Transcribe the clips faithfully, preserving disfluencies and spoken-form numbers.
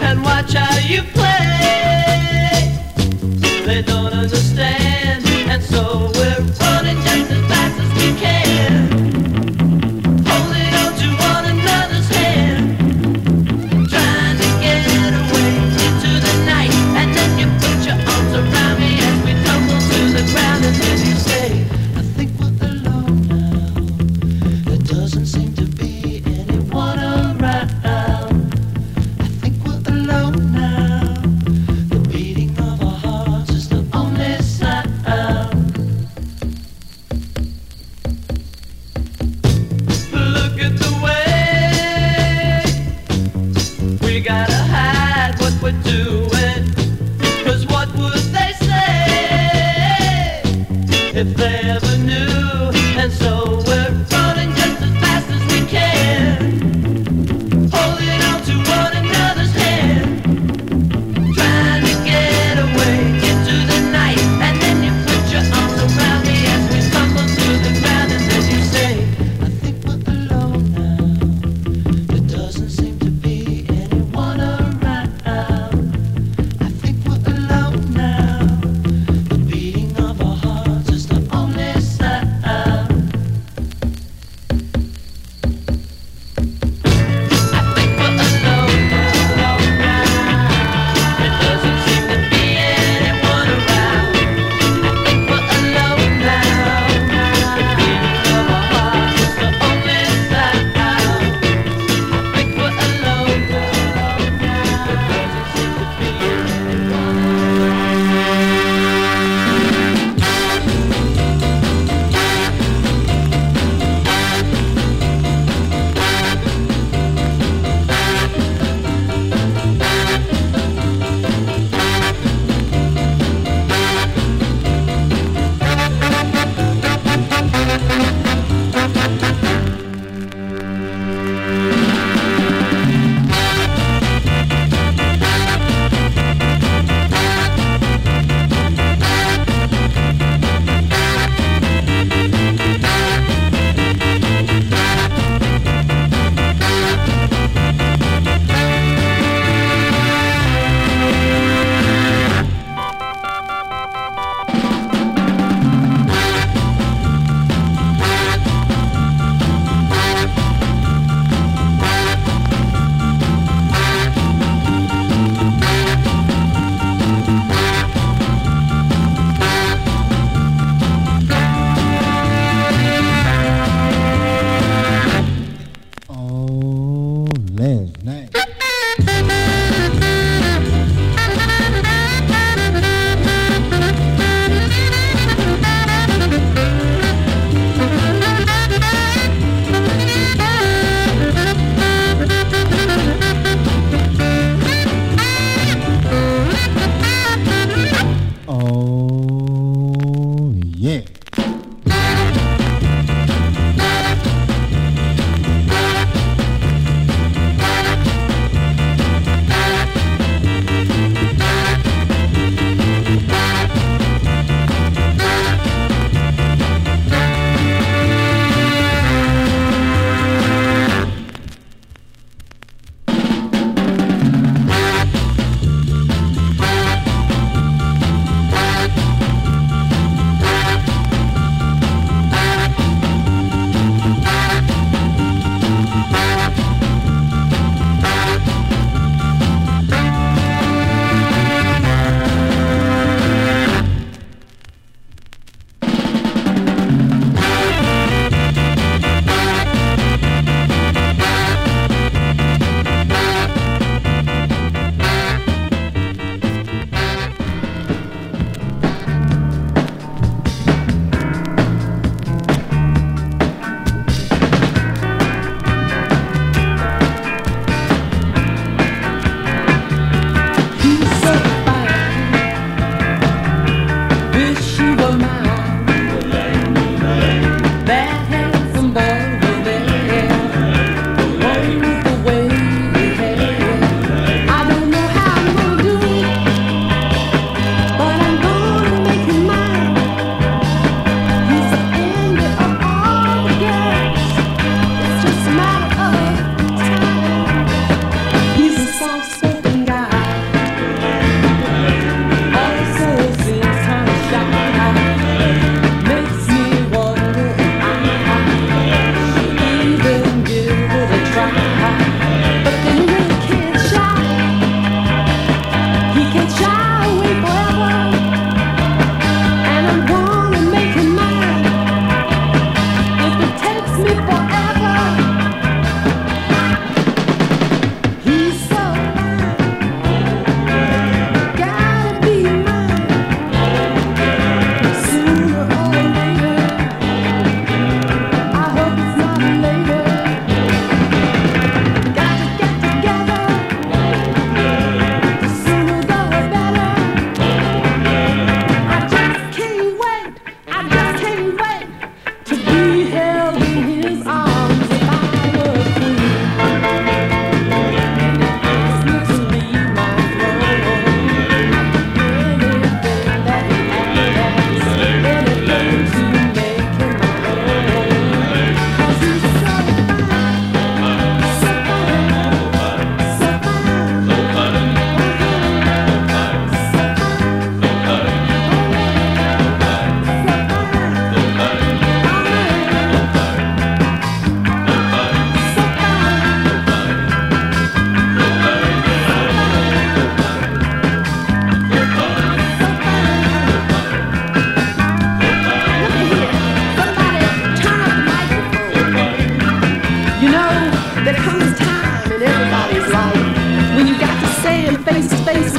and watch how you play. They don't understand, and so we're running just as fast as we can, holding on to one another's hand, trying to get away into the night. And then you put your arms around me as we tumble to the ground, and then you say, I think we're alone now. There doesn't seem to be anyone around. I think we're alone now. The beating of our hearts is the only sound. Look at the way we gotta hide what we're doing, 'cause what would they say if they ever knew? And so we're running just as fast as we can, holding on to one another's hand, trying to get away into the night. And then you put your arms around me as we stumble to the ground, and then you say, I think we're alone now. There doesn't seem to be anyone around.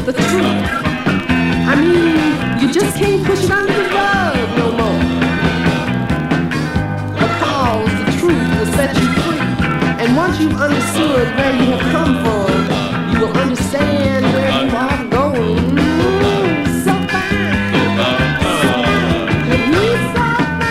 the truth. I mean, you just can't push it under the rug no more. Because the truth will set you free. And once you've understood where you have come from, you will understand where you are going. So fine. And he's so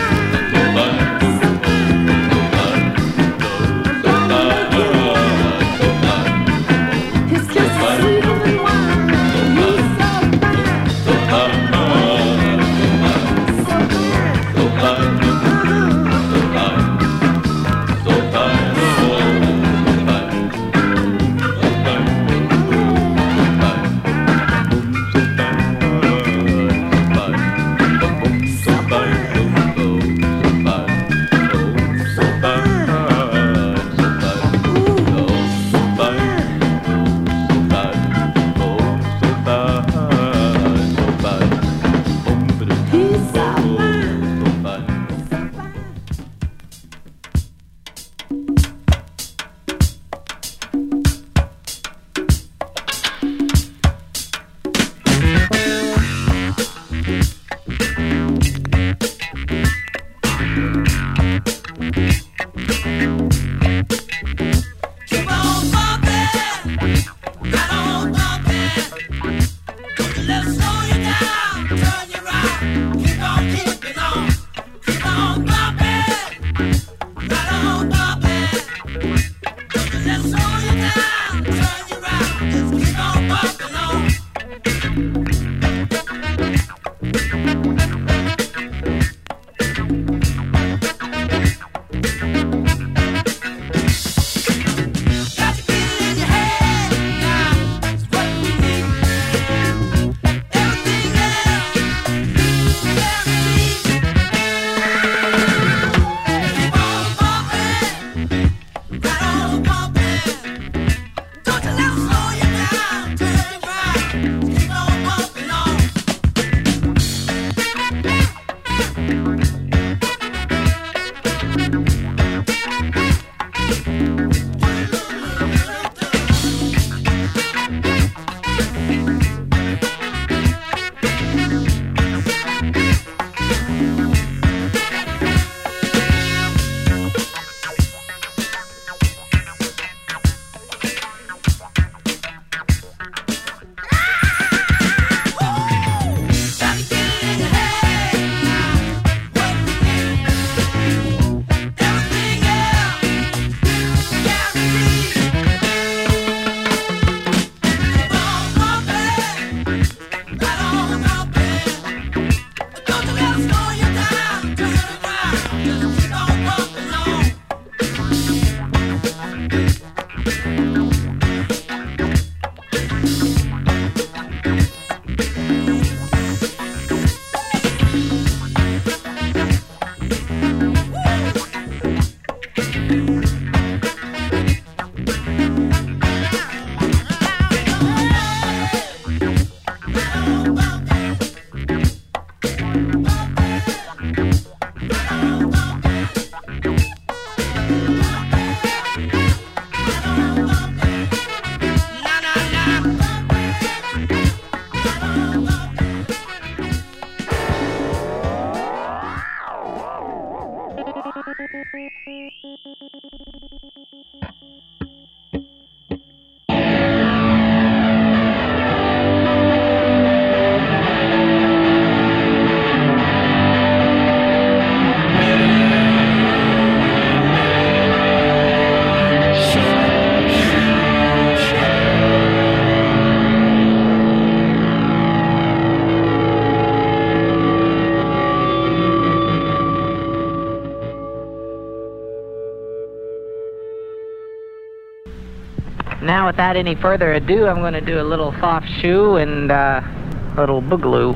Now, without any further ado, I'm going to do a little soft shoe and uh, a little boogaloo.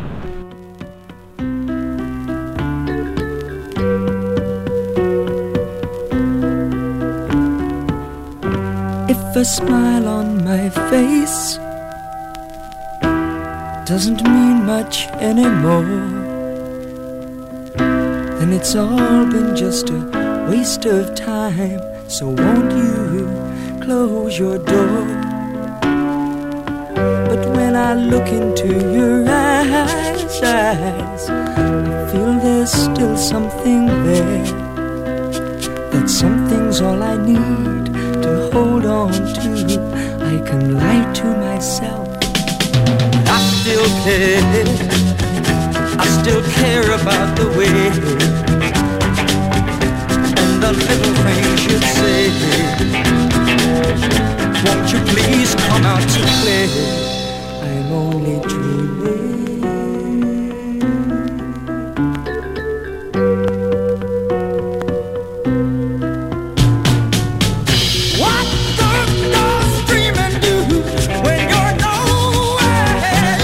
If a smile on my face doesn't mean much anymore, then it's all been just a waste of time. So won't you close your door? But when I I look into your eyes, eyes, I feel there's still something there. That something's all I need to hold on to. I can lie to myself. I still care, I still care about the way and the little things you'd say. Won't you please come out to play? I'm only dreaming. What does those dreaming do when you're nowhere?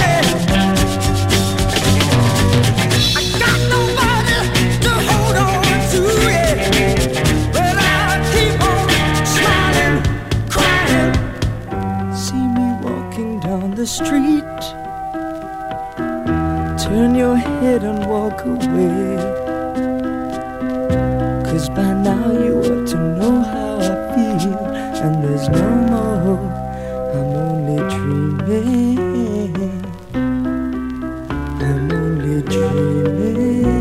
I got nobody to hold on to, yeah. But I keep on smiling, crying. See me walking down the street. Turn your head and walk away. 'Cause by now you ought to know how I feel. And there's no more, I'm only dreaming. I'm only dreaming.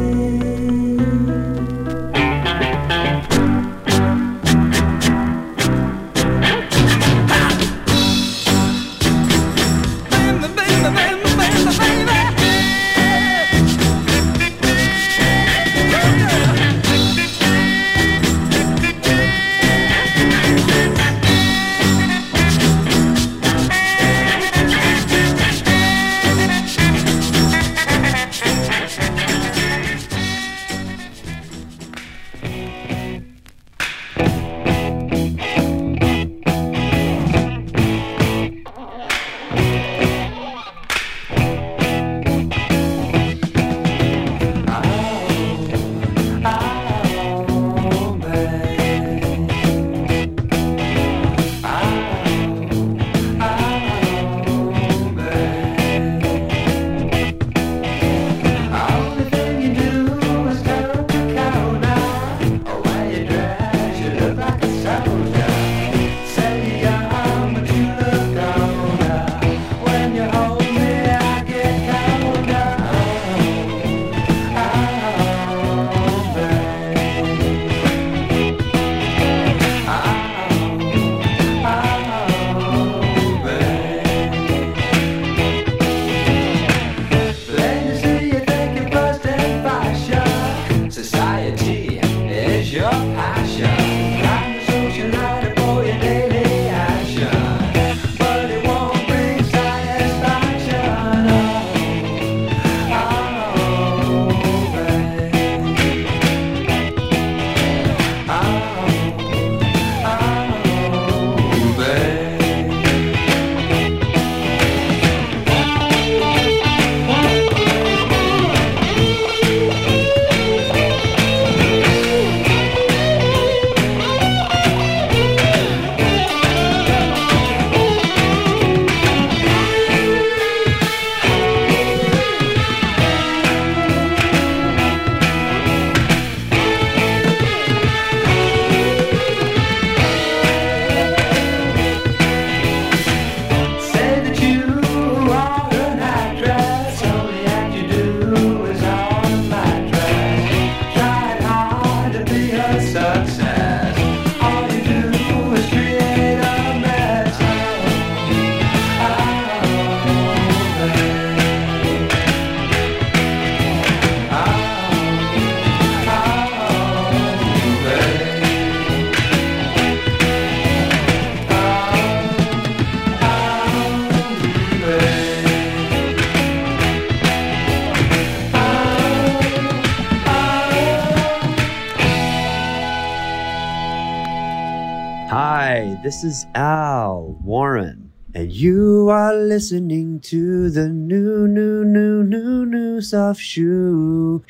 This is Al Warren, and you are listening to the new, new, new, new, new Soft Shoe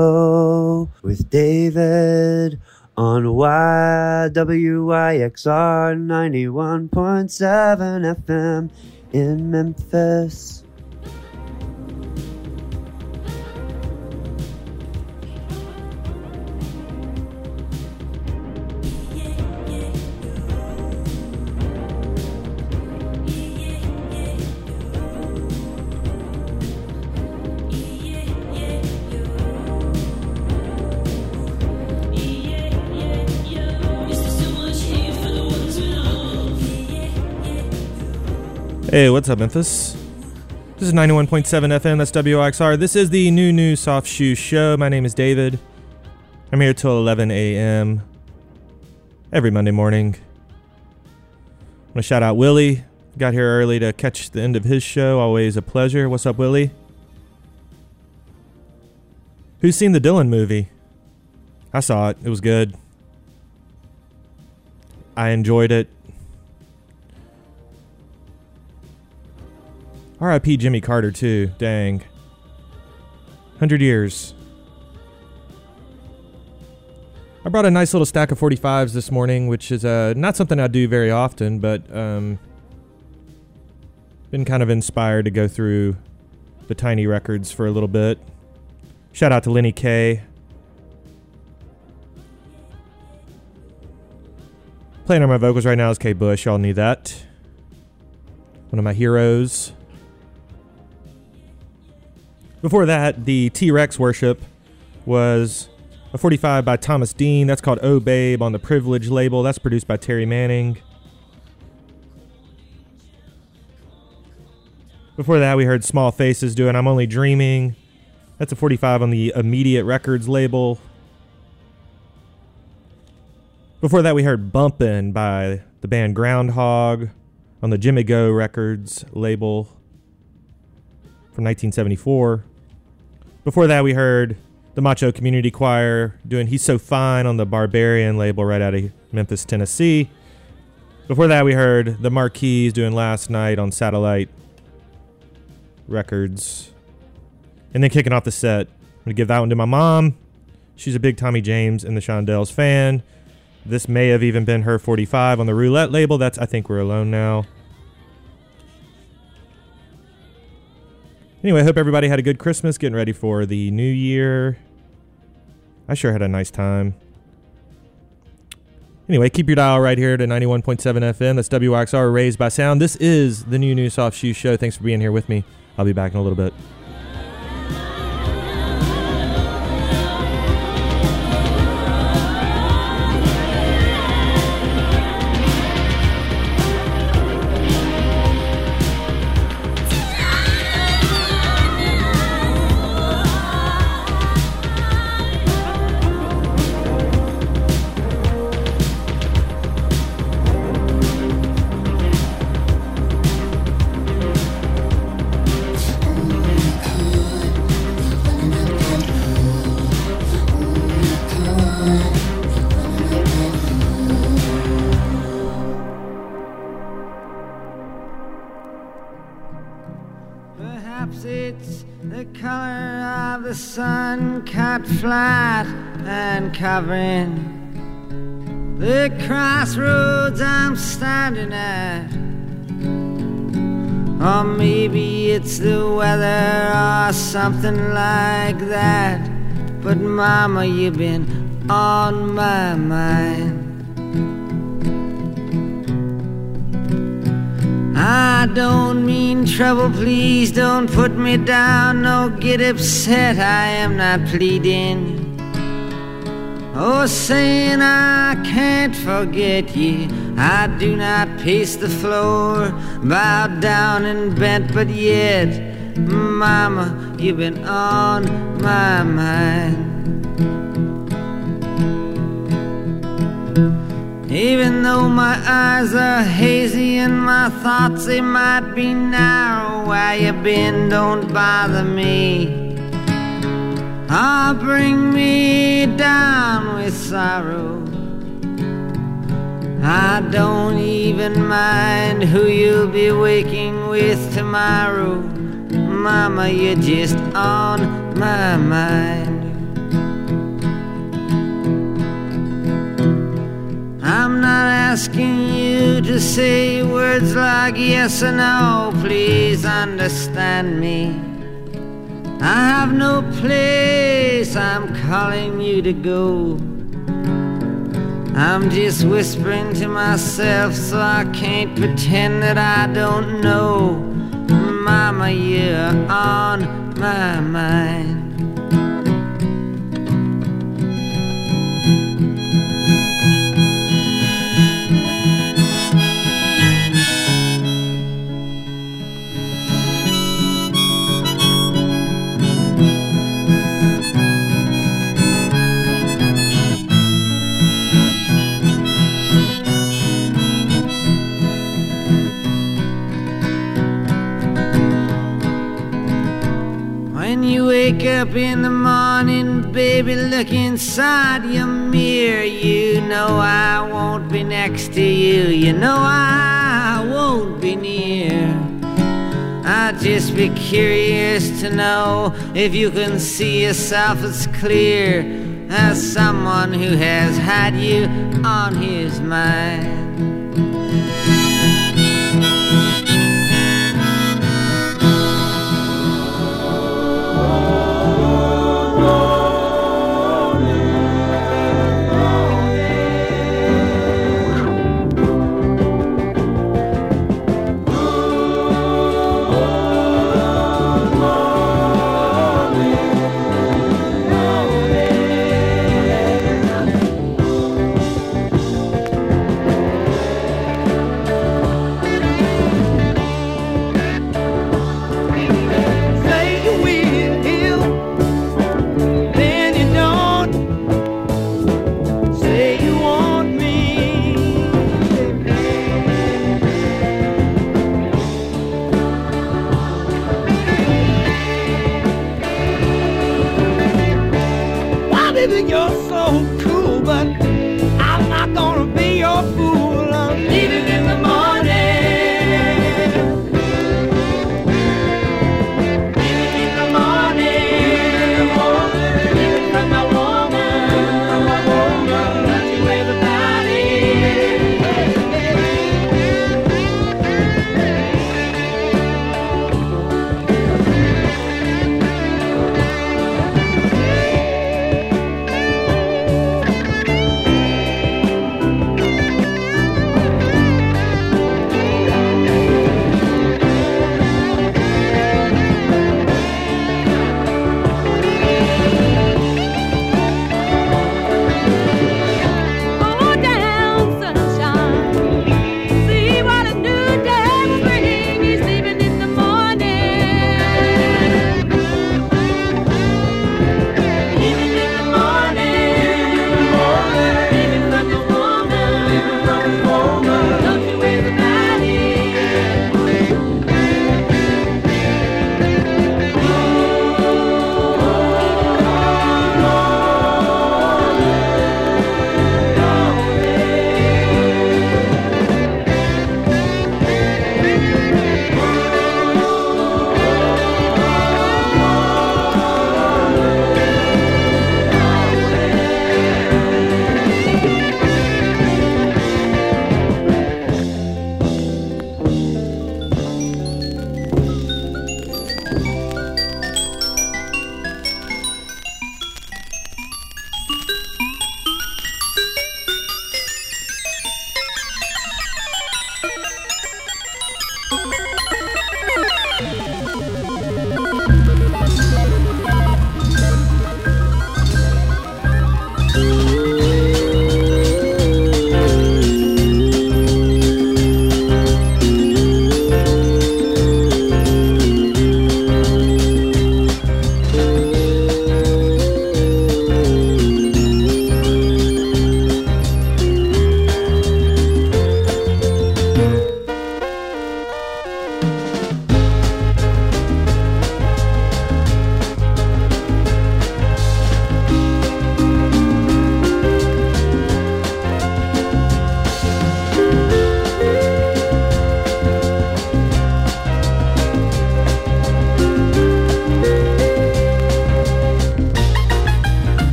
Show with David on Y W Y X R ninety-one point seven F M in Memphis. Hey, what's up, Memphis? This is ninety-one point seven F M, that's W I X R. This is the New New Soft Shoe Show. My name is David. I'm here till eleven a.m. every Monday morning. I'm going to shout out Willie. Got here early to catch the end of his show. Always a pleasure. What's up, Willie? Who's seen the Dylan movie? I saw it. It was good. I enjoyed it. R I P Jimmy Carter, too. Dang. Hundred years. I brought a nice little stack of forty-fives this morning, which is uh, not something I do very often, but um, been kind of inspired to go through the Tiny Records for a little bit. Shout out to Lenny K. Playing on my vocals right now is Kate Bush. Y'all need that. One of my heroes. Before that, the T-Rex Worship was a forty-five by Thomas Dean. That's called Oh Babe on the Privilege label. That's produced by Terry Manning. Before that, we heard Small Faces doing I'm Only Dreaming. That's a forty-five on the Immediate Records label. Before that, we heard Bumpin' by the band Groundhog on the Jimmy Go Records label from nineteen seventy-four. Before that, we heard the Macho Community Choir doing He's So Fine on the Barbarian label right out of Memphis, Tennessee. Before that, we heard the Marquis doing Last Night on Satellite Records. And then kicking off the set, I'm going to give that one to my mom. She's a big Tommy James and the Shondells fan. This may have even been her forty-five on the Roulette label. That's I Think We're Alone Now. Anyway, I hope everybody had a good Christmas, getting ready for the new year. I sure had a nice time. Anyway, keep your dial right here to ninety-one point seven F M. That's W I X R, Raised by Sound. This is the New New Soft Shoe Show. Thanks for being here with me. I'll be back in a little bit. Flat and covering the crossroads I'm standing at. Or maybe it's the weather or something like that. But mama, you've been on my mind. I don't mean trouble, please don't put me down, no get upset, I am not pleading or saying I can't forget you. I do not pace the floor, bowed down and bent, but yet, mama, you've been on my mind. Even though my eyes are hazy and my thoughts, they might be narrow, where you been don't bother me. Ah, bring me down with sorrow. I don't even mind who you'll be waking with tomorrow. Mama, you're just on my mind. I'm not asking you to say words like yes or no, please understand me. I have no place I'm calling you to go. I'm just whispering to myself so I can't pretend that I don't know. Mama, you're on my mind. When you wake up in the morning, baby, look inside your mirror. You know I won't be next to you. You know I won't be near. I'd just be curious to know if you can see yourself as clear as someone who has had you on his mind. You're so cool, but I'm not gonna be your fool. I'm leaving in the morning. Leaving in the morning. Leaving from my woman. My woman. Love you, everybody.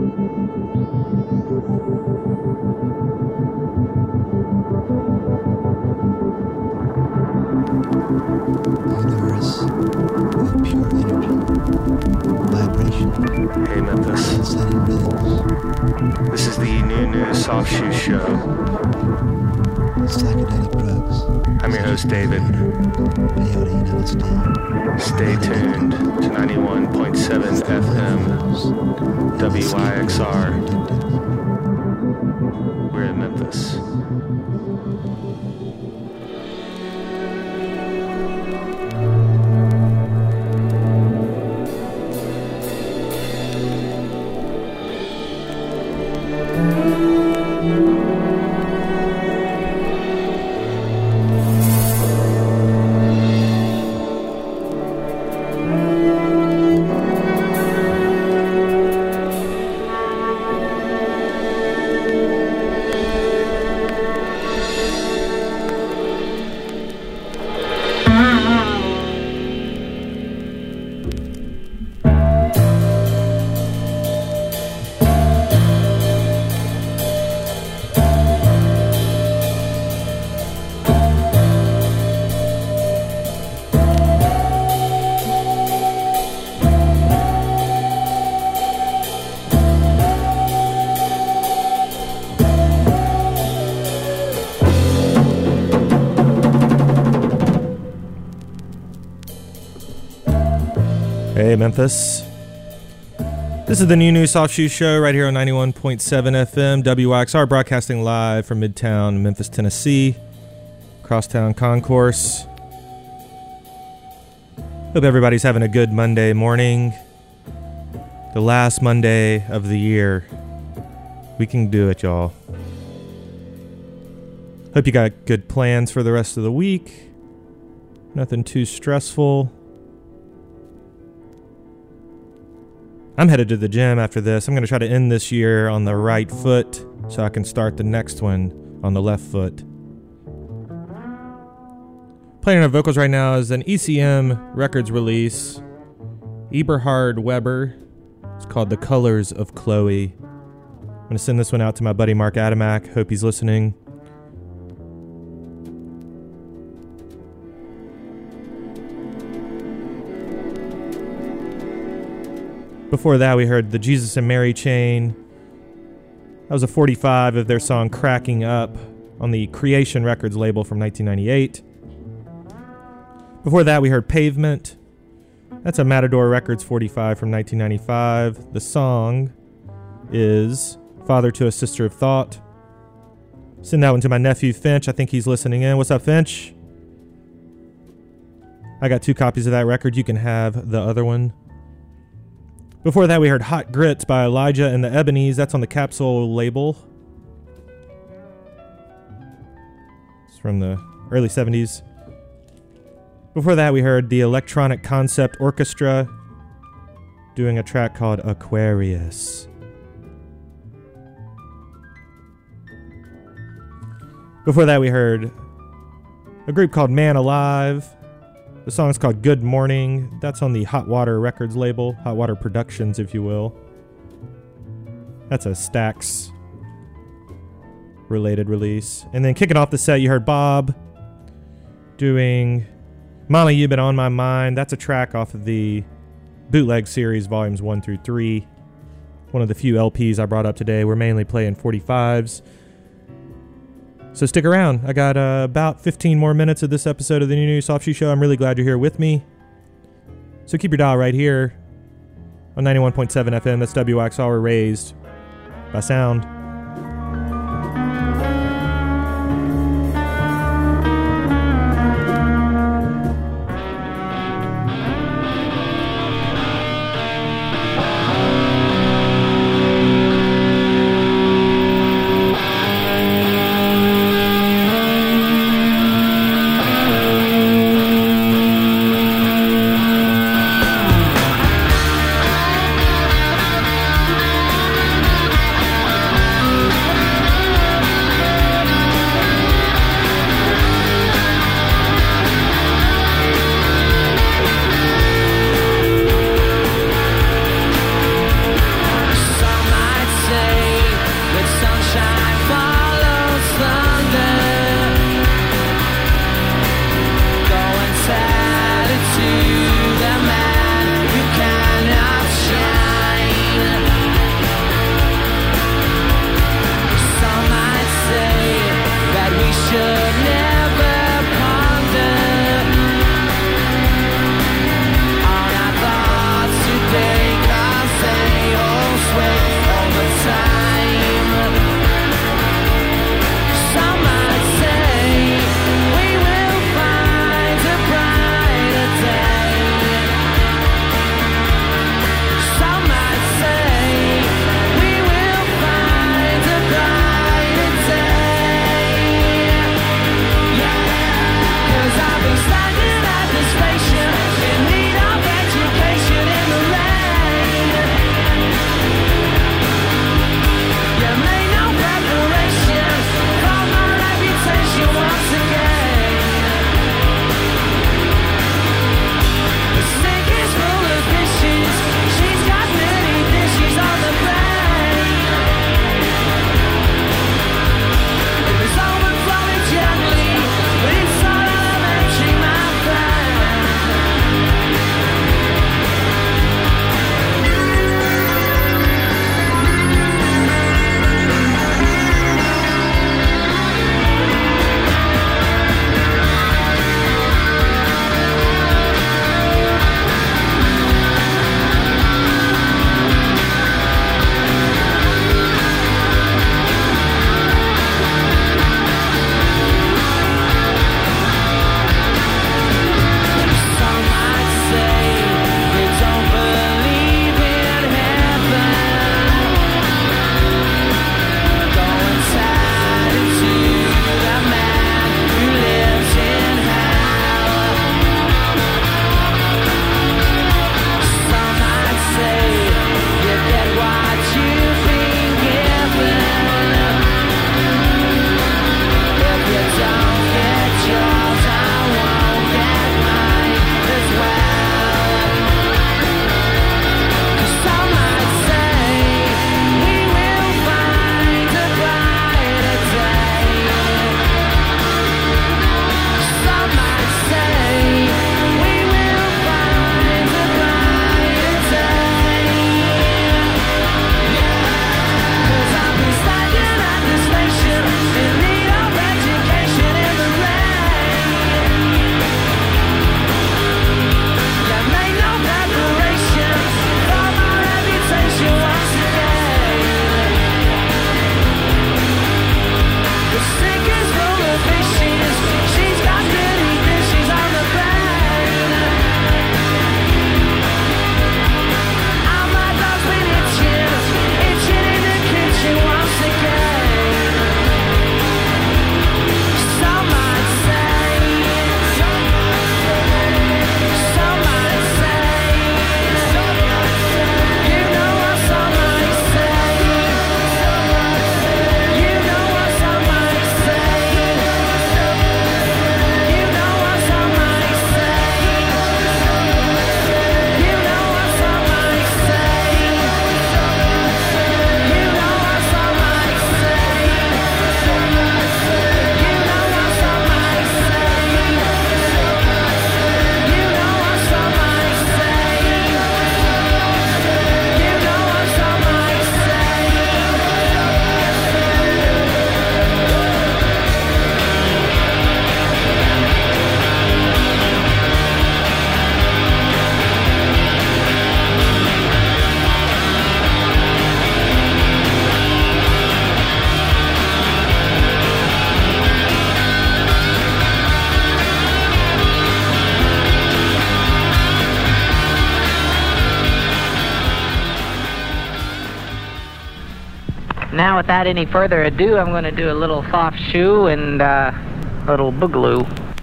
Universe of pure energy, vibration, Hey Memphis, pulsating rhythms, this is the new new Soft Shoe Show. psychedelic drugs, I'm your host David. peyote and L S D. Stay tuned to ninety-one point seven F M W Y X R. We're in Memphis. Hey Memphis. This is the new new Soft Shoe Show right here on ninety-one point seven F M W Y X R, broadcasting live from Midtown Memphis, Tennessee. Crosstown Concourse. Hope everybody's having a good Monday morning. The last Monday of the year. We can do it, y'all. Hope you got good plans for the rest of the week. Nothing too stressful. I'm headed to the gym after this. I'm going to try to end this year on the right foot so I can start the next one on the left foot. Playing our vocals right now is an E C M Records release. Eberhard Weber. It's called The Colors of Chloe. I'm going to send this one out to my buddy Mark Adamak. Hope he's listening. Before that, we heard the Jesus and Mary Chain. That was a forty-five of their song Cracking Up on the Creation Records label from nineteen ninety-eight. Before that, we heard Pavement. That's a Matador Records forty-five from nineteen ninety-five. The song is Father to a Sister of Thought. Send that one to my nephew Finch. I think he's listening in. What's up, Finch? I got two copies of that record. You can have the other one. Before that, we heard Hot Grits by Elijah and the Ebonies. That's on the Capsule label. It's from the early seventies. Before that, we heard the Electronic Concept Orchestra doing a track called Aquarius. Before that, we heard a group called Man Alive. The song is called Good Morning. That's on the Hot Water Records label. Hot Water Productions, if you will. That's a Stax related release. And then kicking off the set, you heard Bob doing Mama, You've Been On My Mind. That's a track off of the Bootleg Series Volumes one through three. One of the few L Ps I brought up today. We're mainly playing forty-fives. So stick around. I got uh, about fifteen more minutes of this episode of the New New Soft Shoe Show. I'm really glad you're here with me. So keep your dial right here on ninety-one point seven F M. That's W Y X R. We're raised by sound. Thank Now, without any further ado, I'm going to do a little soft shoe and uh, a little boogaloo.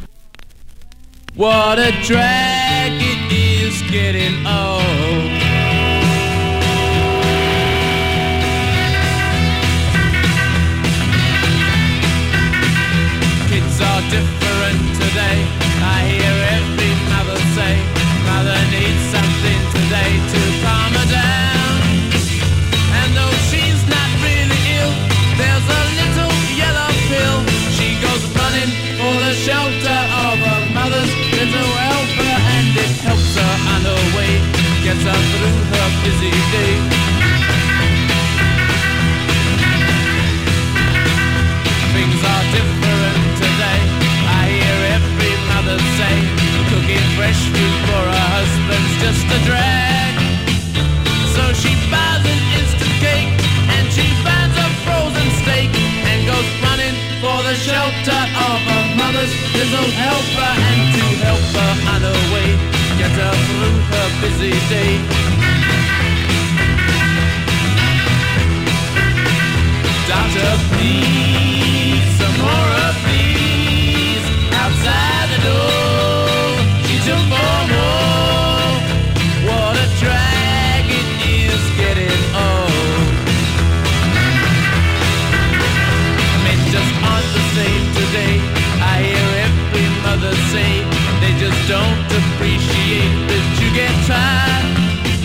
What a drag it is getting old. Kids are different today. I hear every mother say, mother needs something today to calm her down. And though she's not really ill, there's a little yellow pill. She goes running for the shelter of her mother's little helper, and it helps her on her way, gets her through her busy day. Things are different today. I hear every mother say, cooking fresh food for her husband's just a drag. So she buys an instant cake, and she finds a frozen steak, and goes running for the shelter of her mother's little helper, and to help her on her way, get her through her busy day. Doctor, please, some more of these outside the door. She took four more. What a drag it is getting old. Men just aren't the same today. I hear every mother say they just don't appreciate that you get tired.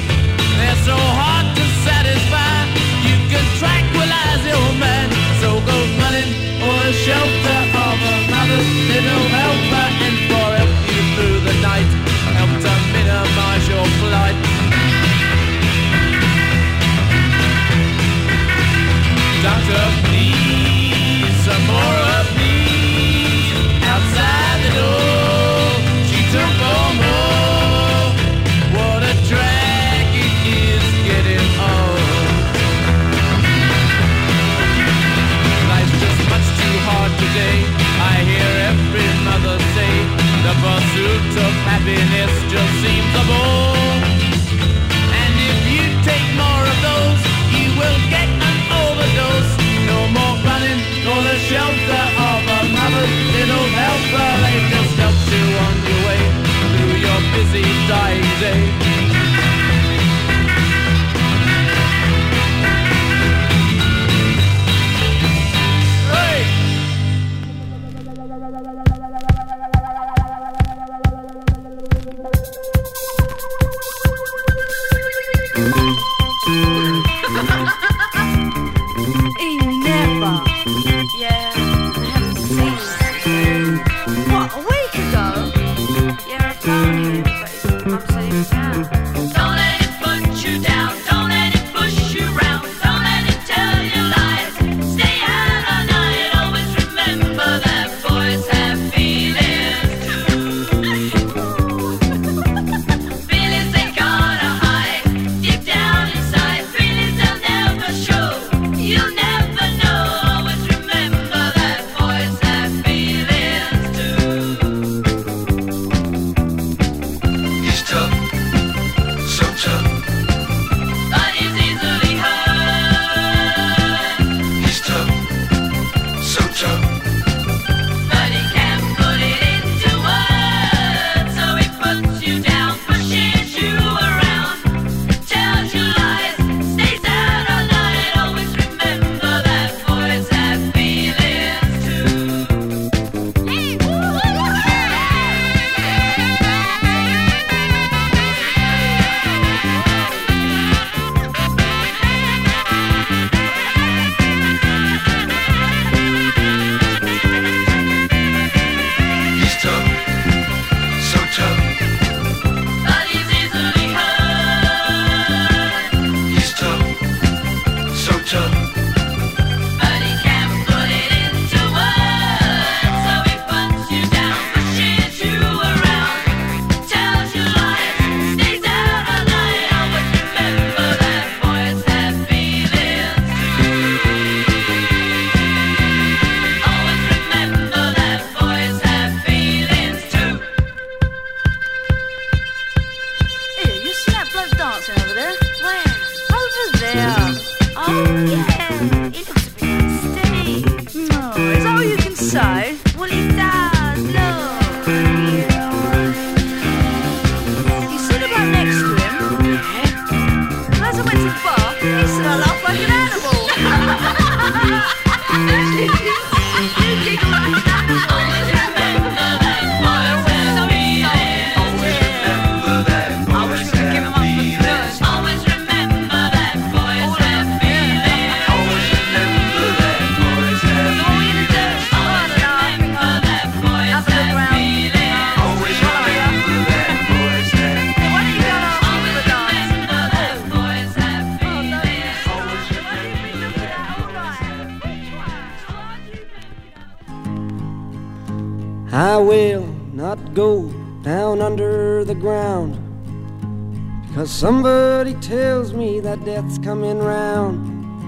I will not go down under the ground, 'cause somebody tells me that death's coming round.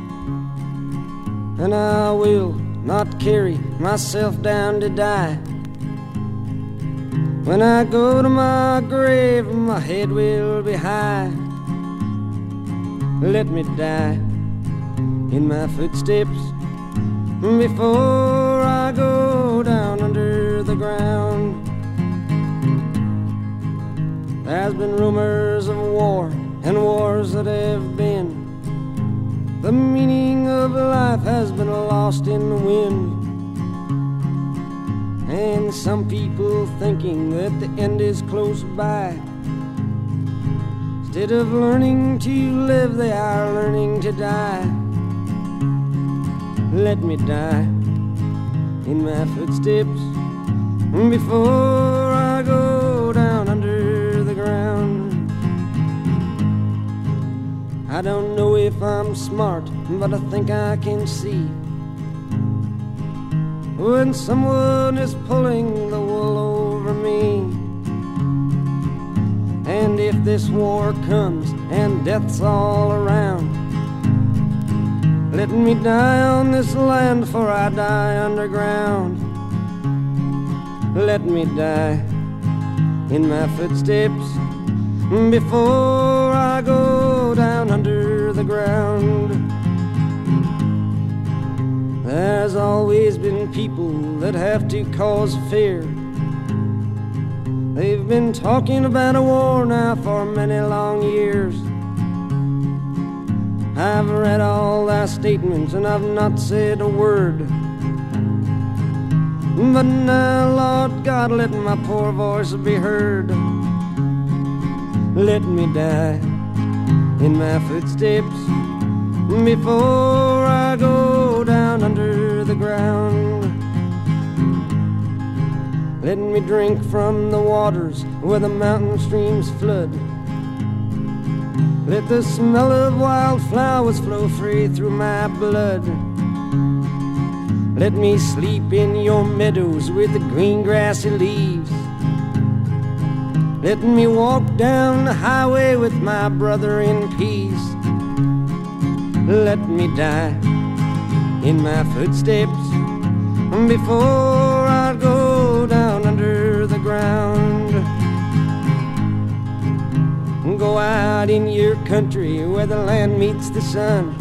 And I will not carry myself down to die. When I go to my grave, my head will be high. Let me die in my footsteps before I go down under the ground. There's been rumors of war and wars that have been. The meaning of life has been lost in the wind. And some people thinking that the end is close by. Instead of learning to live, they are learning to die. Let me die in my footsteps before I go down under the ground. I don't know if I'm smart, but I think I can see when someone is pulling the wool over me. And if this war comes and death's all around, let me die on this land, for I die underground. Let me die in my footsteps before I go down under the ground. There's always been people that have to cause fear. They've been talking about a war now for many long years. I've read all their statements and I've not said a word. But now, Lord God, let my poor voice be heard. Let me die in my footsteps before I go down under the ground. Let me drink from the waters where the mountain streams flood. Let the smell of wildflowers flow free through my blood. Let me sleep in your meadows with the green grassy leaves. Let me walk down the highway with my brother in peace. Let me die in my footsteps before I go down under the ground. Go out in your country where the land meets the sun.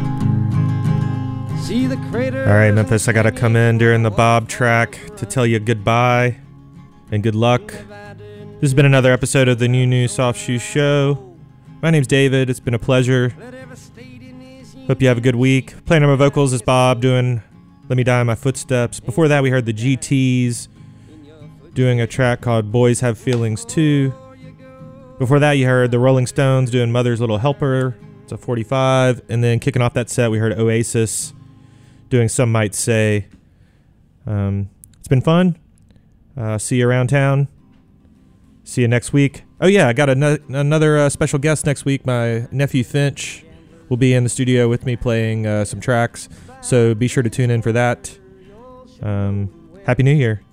See the crater. All right, Memphis, I got to come in during the Bob track to tell you goodbye and good luck. This has been another episode of the New New Soft Shoe Show. My name's David. It's been a pleasure. Hope you have a good week. Playing on my vocals is Bob doing Let Me Die in My Footsteps. Before that, we heard the G Ts doing a track called Boys Have Feelings Too. Before that, you heard the Rolling Stones doing Mother's Little Helper. It's a forty-five. And then kicking off that set, we heard Oasis doing Some Might Say. Um, it's been fun. Uh, see you around town. See you next week. Oh, yeah, I got an- another uh, special guest next week. My nephew Finch will be in the studio with me playing uh, some tracks. So be sure to tune in for that. Um, Happy New Year.